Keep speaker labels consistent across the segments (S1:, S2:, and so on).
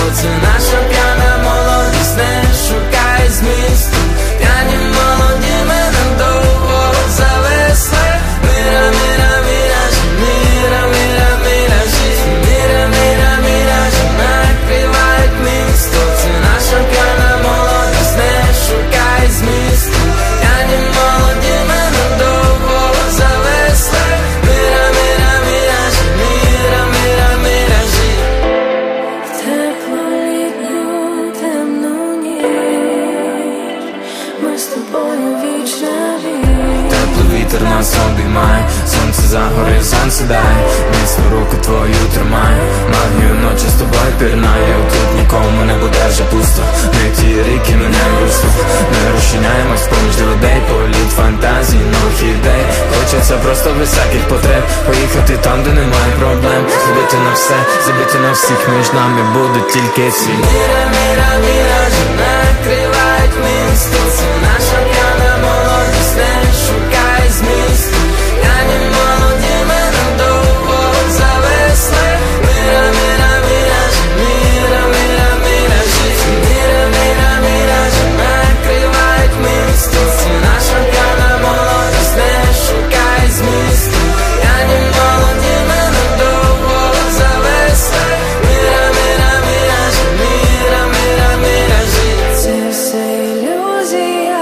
S1: це наша п'яна молодість, не шукай змісту. П'яні молоді мене довго завесли. Міра, міра, міражі, міра, міра, міражі, міра, міра, міражі накривають місто. Це наша п'яна молодість, не шукай змісту. П'яні молоді мене довго завесли. Міра, міра, міражі, міра, міра, міражі.
S2: Теплу літню темну ніч, ми з тобою вічна віч.
S1: Теплий вітер нас обіймає, сонце за горизонт сідає, міцну руку твою тримає, магію ночі з тобою пірнає. Тут нікому не буде вже пусто, ми ті ріки міняємо русло. Ми розчиняємось поміж людей, політ фантазій, нових ідей. Хочеться просто високих потреб, поїхати там, де немає проблем. Забити на все, забити на всіх, між нами будуть тільки ці. Міра, міра, міражі накривають місто. Це наша п'яна молодість, не шукай змісту. П'яні молоді мене довго завесли. Міра, міра, міражі, міра, міра, міражі, міра, міра, міражі накривають місто. Це наша п'яна молодість, не шукай змісту. П'яні молоді мене довго завесли. Міра, міра, міражі, міра, міра, міражі.
S2: Це все ілюзія,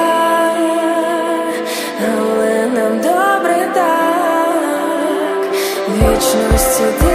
S2: але нам добре так. Вічності ти